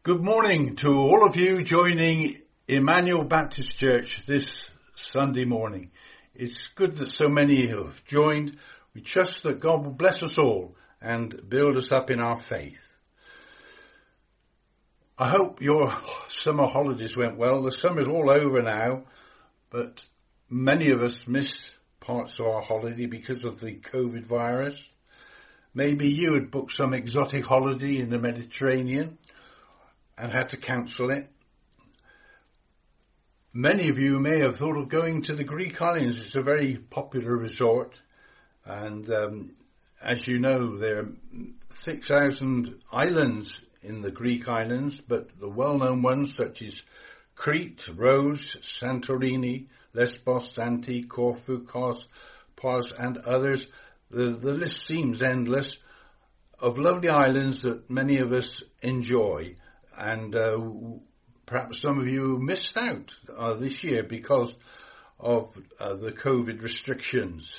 Good morning to all of you joining Emmanuel Baptist Church this Sunday morning. It's good that so many have joined. We trust that God will bless us all and build us up in our faith. I hope your summer holidays went well. The summer's all over now, but many of us missed parts of our holiday because of the COVID virus. Maybe you had booked some exotic holiday in the Mediterranean and had to cancel it. Many of you may have thought of going to the Greek islands. It's a very popular resort, and as you know, there are 6,000 islands in the Greek islands, but the well-known ones such as Crete, Rhodes, Santorini, Lesbos, Zante, Corfu, Kos, Pos and others, the list seems endless of lovely islands that many of us enjoy. And perhaps some of you missed out this year because of the COVID restrictions.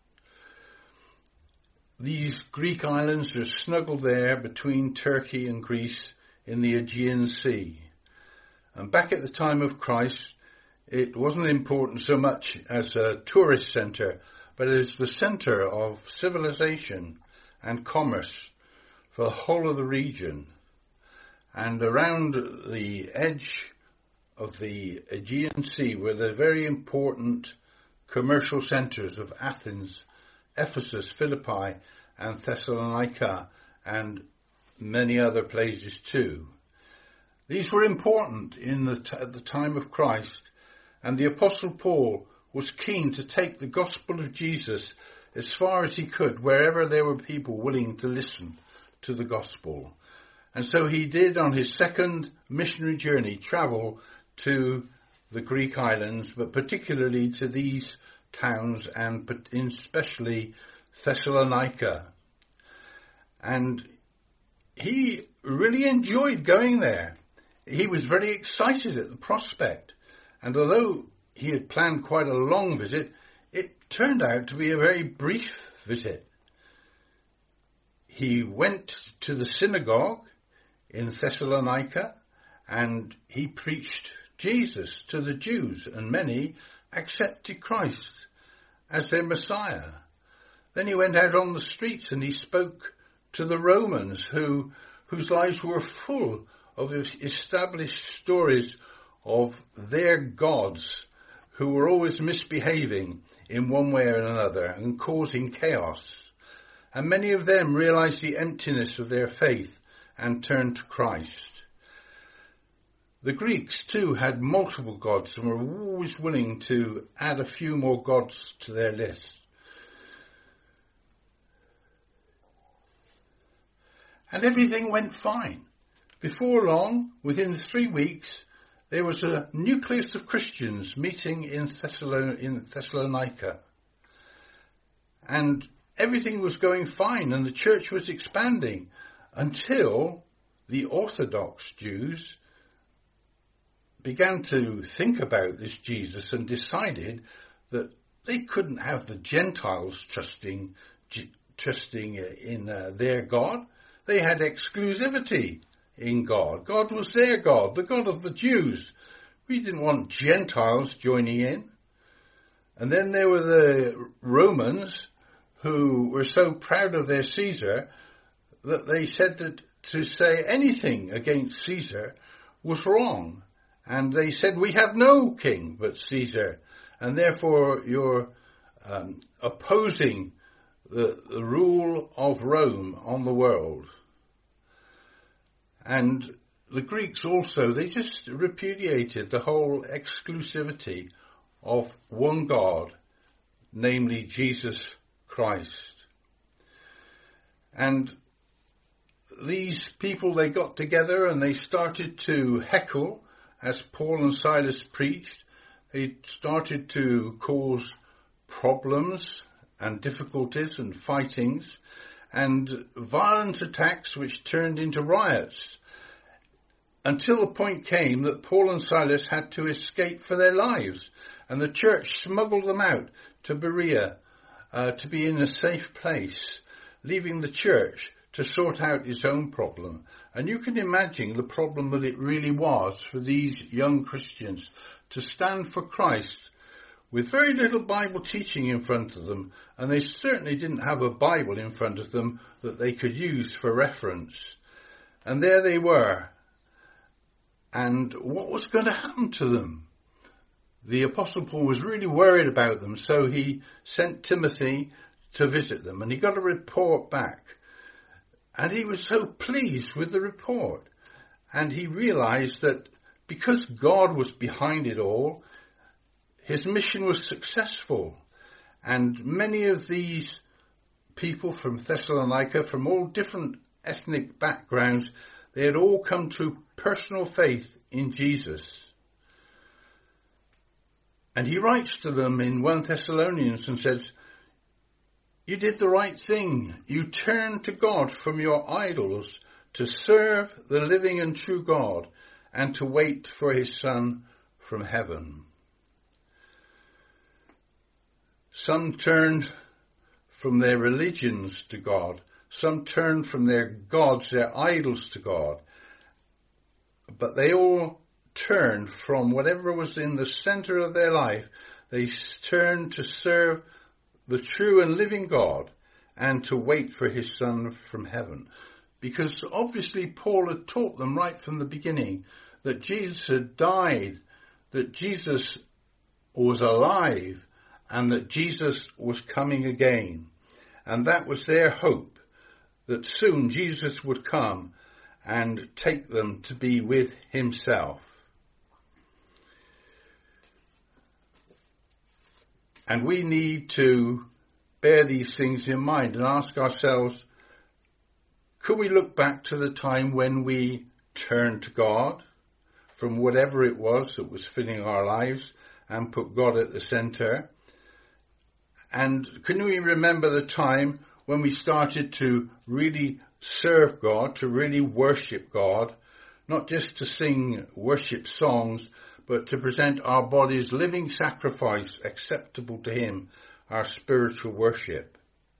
These Greek islands are snuggled there between Turkey and Greece in the Aegean Sea. And back at the time of Christ, it wasn't important so much as a tourist centre, but as the centre of civilization and commerce for the whole of the region. And around the edge of the Aegean Sea were the very important commercial centres of Athens, Ephesus, Philippi and Thessalonica and many other places too. These were important at the time of Christ, and the Apostle Paul was keen to take the gospel of Jesus as far as he could wherever there were people willing to listen to the gospel. And so he did, on his second missionary journey, travel to the Greek islands, but particularly to these towns and especially Thessalonica. And he really enjoyed going there. He was very excited at the prospect. And although he had planned quite a long visit, it turned out to be a very brief visit. He went to the synagogue in Thessalonica, and he preached Jesus to the Jews, and many accepted Christ as their Messiah. Then he went out on the streets and he spoke to the Romans whose lives were full of established stories of their gods who were always misbehaving in one way or another and causing chaos. And many of them realized the emptiness of their faith and turned to Christ. The Greeks too had multiple gods and were always willing to add a few more gods to their list. And everything went fine. Before long, within 3 weeks, there was a nucleus of Christians meeting in Thessalonica. And everything was going fine and the church was expanding, until the Orthodox Jews began to think about this Jesus and decided that they couldn't have the Gentiles trusting in their God. They had exclusivity in God. God was their God, the God of the Jews. We didn't want Gentiles joining in. And then there were the Romans who were so proud of their Caesar that they said that to say anything against Caesar was wrong. And they said, we have no king but Caesar, and therefore you're opposing the rule of Rome on the world. And the Greeks also, they just repudiated the whole exclusivity of one God, namely Jesus Christ. And these people, they got together and they started to heckle as Paul and Silas preached. They started to cause problems and difficulties and fightings and violent attacks which turned into riots, until the point came that Paul and Silas had to escape for their lives, and the church smuggled them out to Berea to be in a safe place, leaving the church to sort out his own problem. And you can imagine the problem that it really was for these young Christians to stand for Christ with very little Bible teaching in front of them, and they certainly didn't have a Bible in front of them that they could use for reference. And there they were. And what was going to happen to them? The Apostle Paul was really worried about them, so he sent Timothy to visit them, and he got a report back. And he was so pleased with the report. And he realized that because God was behind it all, his mission was successful. And many of these people from Thessalonica, from all different ethnic backgrounds, they had all come to personal faith in Jesus. And he writes to them in 1 Thessalonians and says, "You did the right thing. You turned to God from your idols to serve the living and true God and to wait for his Son from heaven." Some turned from their religions to God. Some turned from their gods, their idols, to God. But they all turned from whatever was in the center of their life. They turned to serve the true and living God and to wait for his Son from heaven. Because obviously Paul had taught them right from the beginning that Jesus had died, that Jesus was alive, and that Jesus was coming again. And that was their hope, that soon Jesus would come and take them to be with himself. And we need to bear these things in mind and ask ourselves, could we look back to the time when we turned to God from whatever it was that was filling our lives and put God at the center? And can we remember the time when we started to really serve God, to really worship God, not just to sing worship songs, but to present our bodies living sacrifice acceptable to him, our spiritual worship?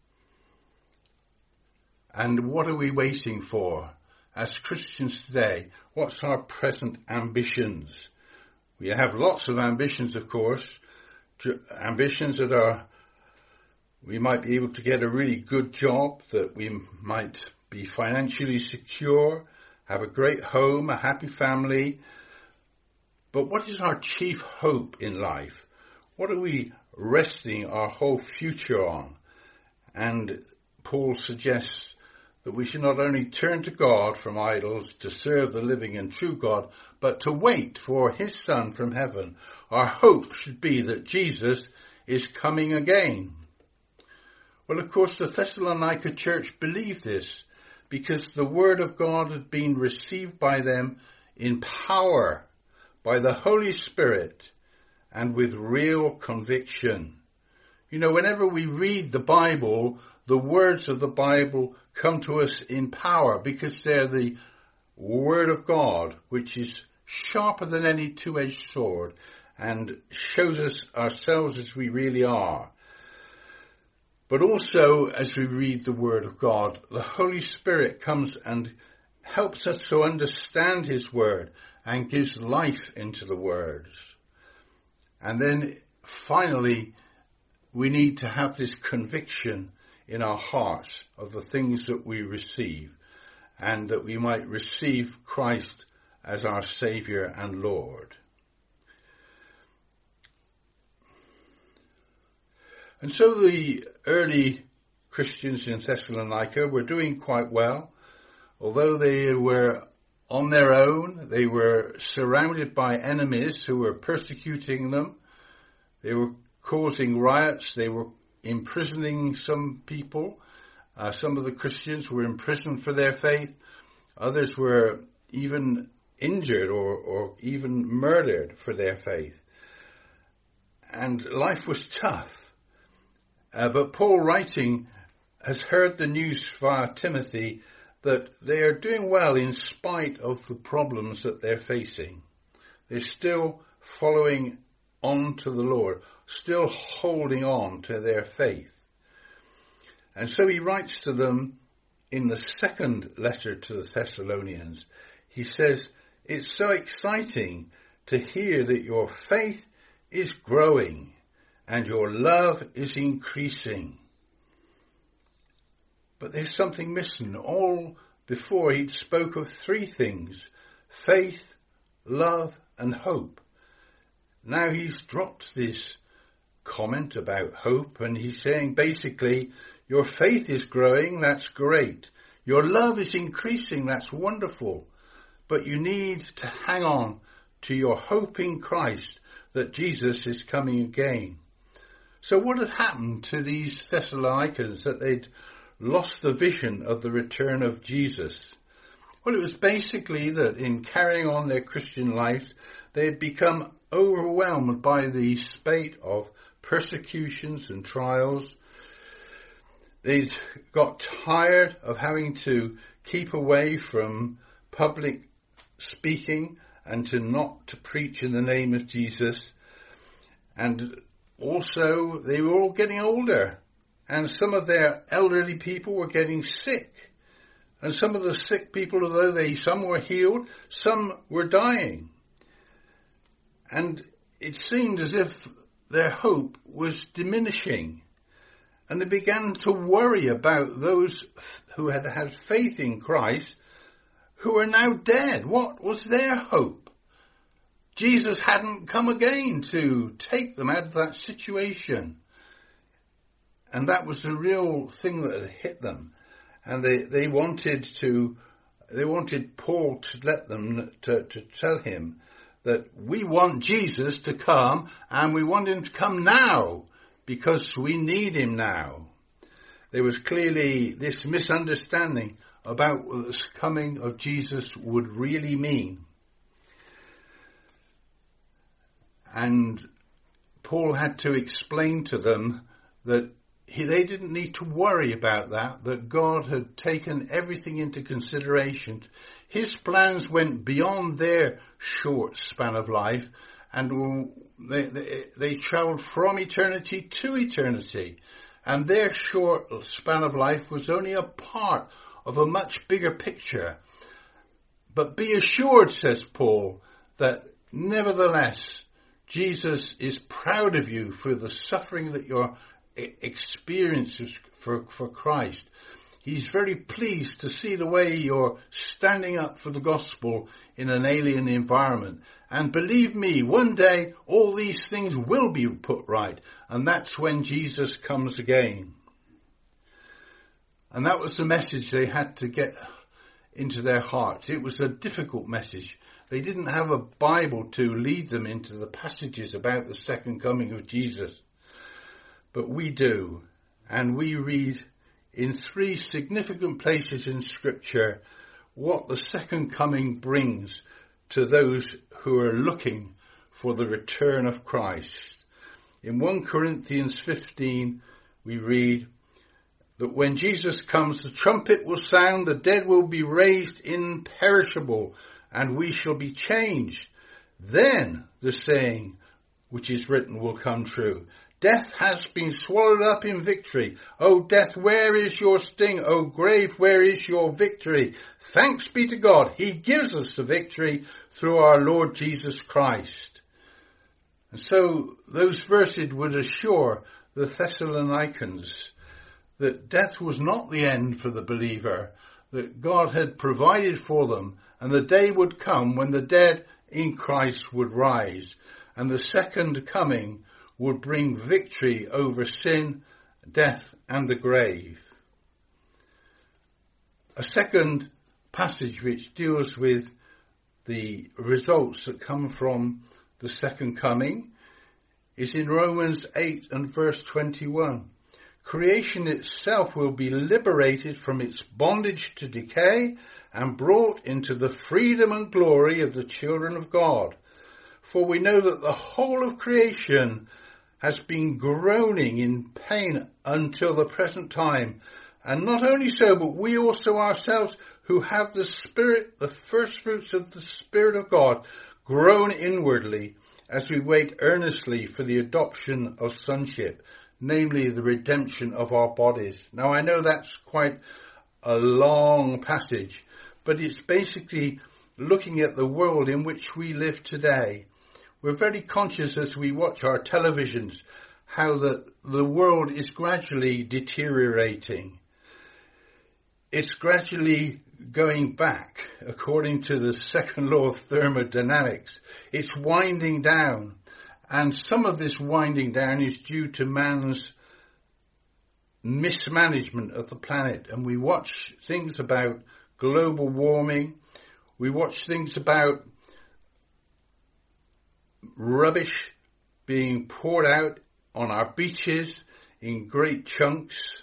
And what are we waiting for? As Christians today, what's our present ambitions? We have lots of ambitions, of course, ambitions that are, we might be able to get a really good job, that we might be financially secure, have a great home, a happy family. But what is our chief hope in life? What are we resting our whole future on? And Paul suggests that we should not only turn to God from idols to serve the living and true God, but to wait for his Son from heaven. Our hope should be that Jesus is coming again. Well, of course, the Thessalonica church believed this because the word of God had been received by them in power by the Holy Spirit and with real conviction. You know, whenever we read the Bible, the words of the Bible come to us in power because they're the word of God, which is sharper than any two-edged sword and shows us ourselves as we really are. But also, as we read the word of God, the Holy Spirit comes and helps us to understand his word and gives life into the words. And then finally, we need to have this conviction in our hearts of the things that we receive, and that we might receive Christ as our Saviour and Lord. And so the early Christians in Thessalonica were doing quite well. Although they were on their own, they were surrounded by enemies who were persecuting them. They were causing riots. They were imprisoning some people. Some of the Christians were imprisoned for their faith. Others were even injured or even murdered for their faith. And life was tough. But Paul, writing, has heard the news via Timothy that they are doing well in spite of the problems that they're facing. They're still following on to the Lord, still holding on to their faith. And so he writes to them in the second letter to the Thessalonians, he says, it's so exciting to hear that your faith is growing and your love is increasing. But there's something missing. All before he'd spoke of three things: faith, love and hope. Now he's dropped this comment about hope, and he's saying basically, your faith is growing, that's great. Your love is increasing, that's wonderful. But you need to hang on to your hope in Christ that Jesus is coming again. So what had happened to these Thessalonians that they'd lost the vision of the return of Jesus? Well, it was basically that in carrying on their Christian lives, they had become overwhelmed by the spate of persecutions and trials. They'd got tired of having to keep away from public speaking and to preach in the name of Jesus. And also they were all getting older, and some of their elderly people were getting sick. And some of the sick people, although some were healed, some were dying. And it seemed as if their hope was diminishing. And they began to worry about those who had had faith in Christ, who are now dead. What was their hope? Jesus hadn't come again to take them out of that situation. And that was the real thing that had hit them. And they wanted Paul to let them, to tell him that we want Jesus to come, and we want him to come now because we need him now. There was clearly this misunderstanding about what the coming of Jesus would really mean. And Paul had to explain to them that they didn't need to worry about that God had taken everything into consideration. His plans went beyond their short span of life, and they travelled from eternity to eternity. And their short span of life was only a part of a much bigger picture. But be assured, says Paul, that nevertheless, Jesus is proud of you for the suffering that you're experiences for Christ. He's very pleased to see the way you're standing up for the gospel in an alien environment. And believe me, one day all these things will be put right. And that's when Jesus comes again. And that was the message they had to get into their hearts. It was a difficult message. They didn't have a Bible to lead them into the passages about the second coming of Jesus. But we do, and we read in three significant places in Scripture what the second coming brings to those who are looking for the return of Christ. In 1 Corinthians 15, we read that when Jesus comes, the trumpet will sound, the dead will be raised imperishable, and we shall be changed. Then the saying which is written will come true. Death has been swallowed up in victory. O death, where is your sting? O grave, where is your victory? Thanks be to God. He gives us the victory through our Lord Jesus Christ. And so those verses would assure the Thessalonians that death was not the end for the believer, that God had provided for them, and the day would come when the dead in Christ would rise, and the second coming would bring victory over sin, death, and the grave. A second passage which deals with the results that come from the second coming is in Romans 8 and verse 21. Creation itself will be liberated from its bondage to decay and brought into the freedom and glory of the children of God. For we know that the whole of creation has been groaning in pain until the present time. And not only so, but we also ourselves who have the Spirit, the first fruits of the Spirit of God, groan inwardly as we wait earnestly for the adoption of sonship, namely the redemption of our bodies. Now I know that's quite a long passage, but it's basically looking at the world in which we live today. We're very conscious as we watch our televisions how the world is gradually deteriorating. It's gradually going back according to the second law of thermodynamics. It's winding down, and some of this winding down is due to man's mismanagement of the planet. And we watch things about global warming. We watch things about rubbish being poured out on our beaches in great chunks.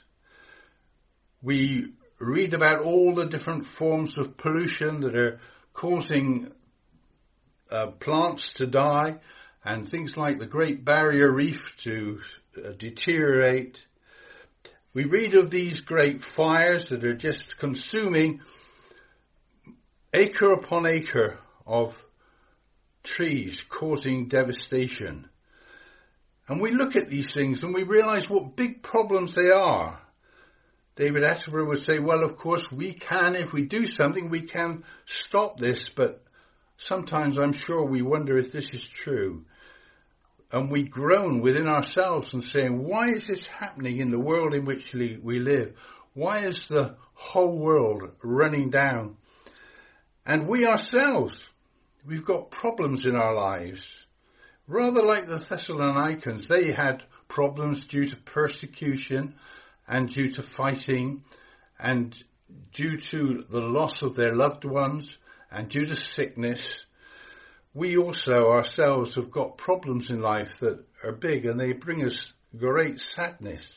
We read about all the different forms of pollution that are causing plants to die, and things like the Great Barrier Reef to deteriorate. We read of these great fires that are just consuming acre upon acre of trees, causing devastation. And we look at these things and we realise what big problems they are. David Attenborough would say, well, of course we can, if we do something, we can stop this, but sometimes I'm sure we wonder if this is true. And we groan within ourselves and saying, why is this happening in the world in which we live? Why is the whole world running down? And we ourselves, we've got problems in our lives. Rather like the Thessalonians, they had problems due to persecution and due to fighting and due to the loss of their loved ones and due to sickness. We also ourselves have got problems in life that are big, and they bring us great sadness.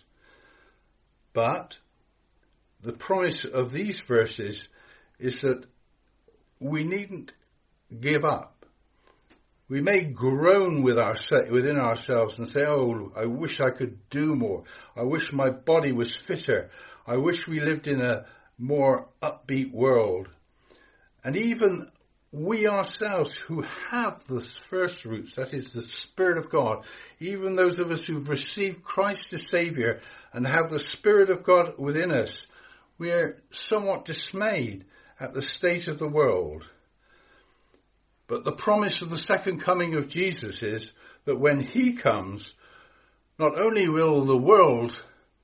But the promise of these verses is that we needn't give up. We may groan within ourselves and say, oh, I wish I could do more. I wish my body was fitter. I wish we lived in a more upbeat world. And even we ourselves who have the first fruits, that is the Spirit of God, even those of us who've received Christ as Saviour and have the Spirit of God within us, we are somewhat dismayed at the state of the world. But the promise of the second coming of Jesus is that when he comes, not only will the world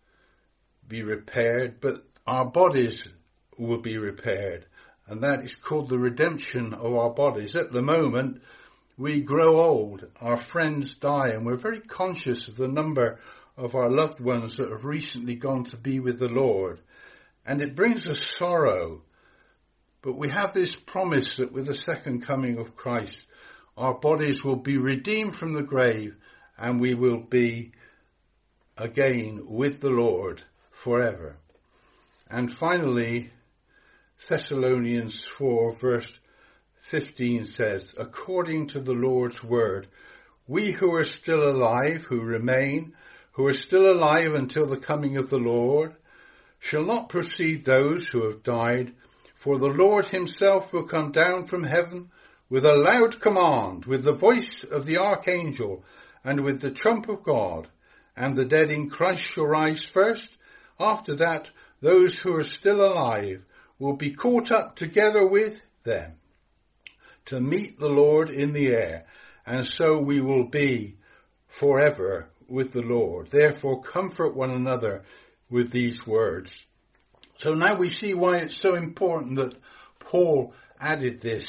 be repaired, but our bodies will be repaired. And that is called the redemption of our bodies. At the moment, we grow old, our friends die, and we're very conscious of the number of our loved ones that have recently gone to be with the Lord. And it brings us sorrow. But we have this promise that with the second coming of Christ, our bodies will be redeemed from the grave and we will be again with the Lord forever. And finally, Thessalonians 4 verse 15 says, according to the Lord's word, we who are still alive, who remain, who are still alive until the coming of the Lord, shall not precede those who have died, for the Lord himself will come down from heaven with a loud command, with the voice of the archangel, and with the trump of God, and the dead in Christ shall rise first. After that, those who are still alive will be caught up together with them to meet the Lord in the air, and so we will be forever with the Lord. Therefore, comfort one another with these words. So now we see why it's so important that Paul added this.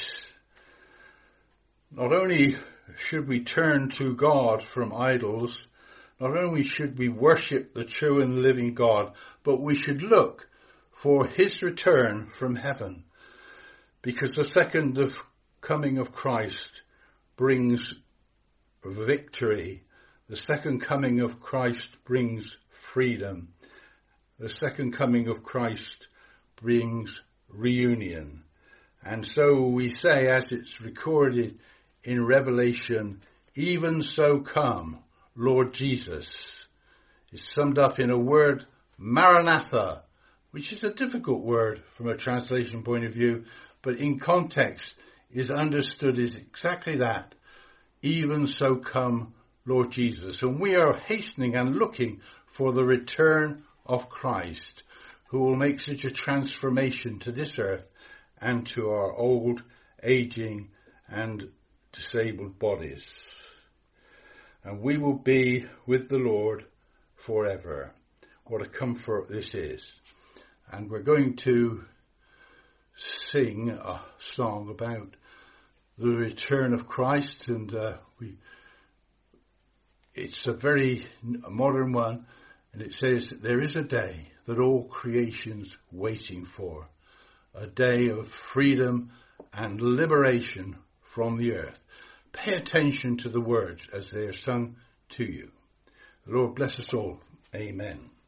Not only should we turn to God from idols, not only should we worship the true and living God, but we should look for his return from heaven. Because the second coming of Christ brings victory. The second coming of Christ brings freedom. The second coming of Christ brings reunion. And so we say, as it's recorded in Revelation, even so come, Lord Jesus. It's summed up in a word, Maranatha, which is a difficult word from a translation point of view, but in context is understood as exactly that. Even so come, Lord Jesus. And we are hastening and looking for the return of Christ, who will make such a transformation to this earth and to our old, aging and disabled bodies. And we will be with the Lord forever. What a comfort this is. And we're going to sing a song about the return of Christ, and it's a very modern one, and it says that there is a day that all creation's waiting for, a day of freedom and liberation from the earth. Pay attention to the words as they are sung to you. The Lord bless us all. Amen.